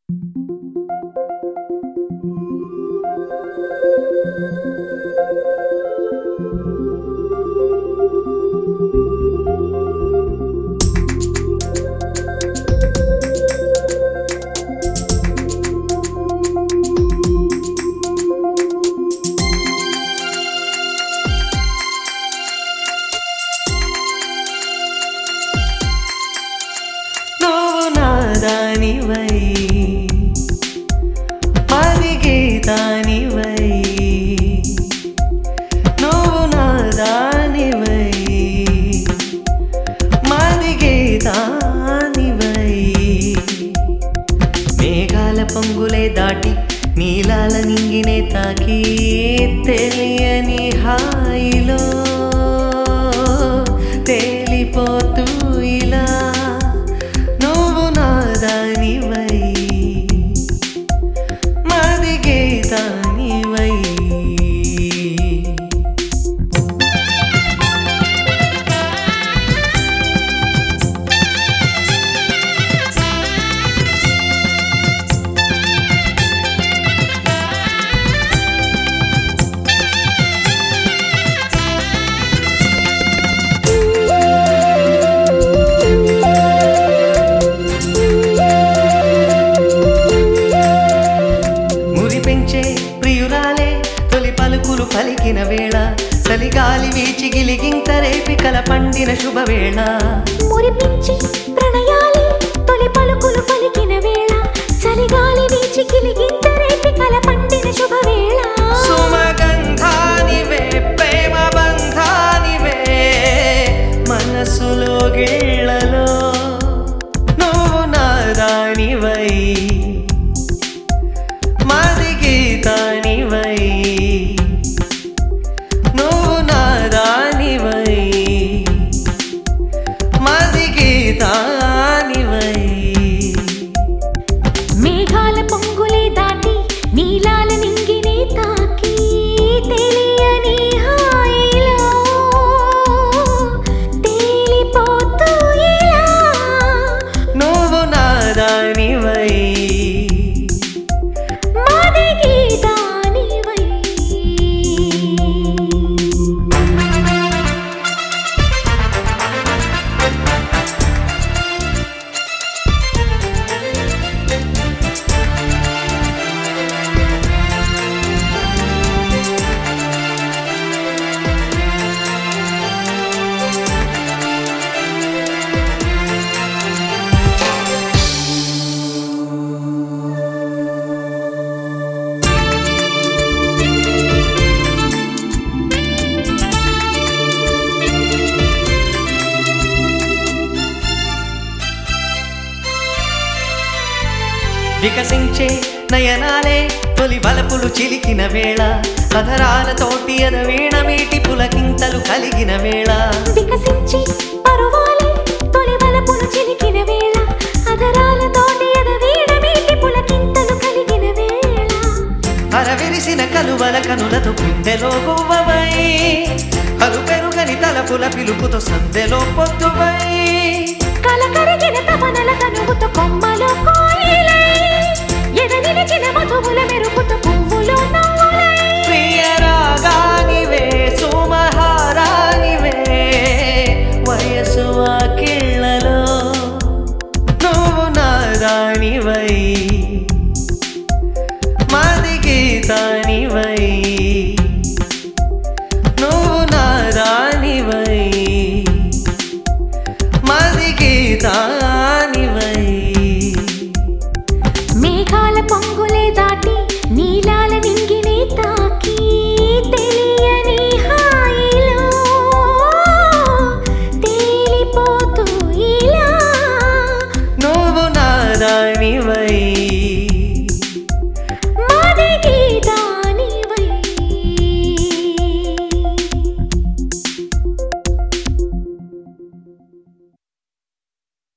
దానివై మాది గీతానివై నువ్వు నా దానివై మాది గీతానివై మేఘాల పొంగులే దాటి నీలాల నింగినే తాకి తెలియని హాయిలో తేలిపోతూ ఇలా దానివై మాది గీతానివై ప్రియురాలే తొలి పలుకులు పలికిన వేళ చలిగాలి వీచి గిలిగింత రేపి కల పండిన శుభవేళ మురిపించి ప్రణయాలే తొలి పలుకులు పలికిన వేళ చలిగాలి వీచి గిలిగింత రేపి కల పండిన శుభవేళ సుమగంధానివే ప్రేమ బంధానివే మనసులో గిళ్ళలో నువ్వు నా దానివై మాది గీతానివై నువ్వు నా దానివై మాది గీతానివై మేఘాల పొంగులే దాటి నీలాల నింగినే తాకి తెలియని హాయిలో తేలిపోతూ ఇలా నువ్వు నా దానివై మాది గీతానివై వికసించే నయనాలే తొలి బలపులు చిలికిన వేళ అధరాలతోటి అదవీణ మీటి పులకింతలు కలిగిన వేళ వికసించి పరువాలే తొలి వలపులు చిలికిన వేళ అధరాలతోటి అదవీణ మీటి పులకింతలు కలిగిన వేళ అరవిరిసిన కలువల కనులతో గుండెలో గువ్వవై కలు పెరుగని తలపుల పిలుపుతో సందెలో పొద్దువై కలకరిగిన తపనల తనువుతో కొమ్మలో కోయిలై ఎదనిలిచిన మధువుల మెరుపుతో పువ్వులో నవ్వులై ప్రియ రాగానివే సుమహారానివే వయసు వాకిళ్ళలో నువ్వు నా దానివై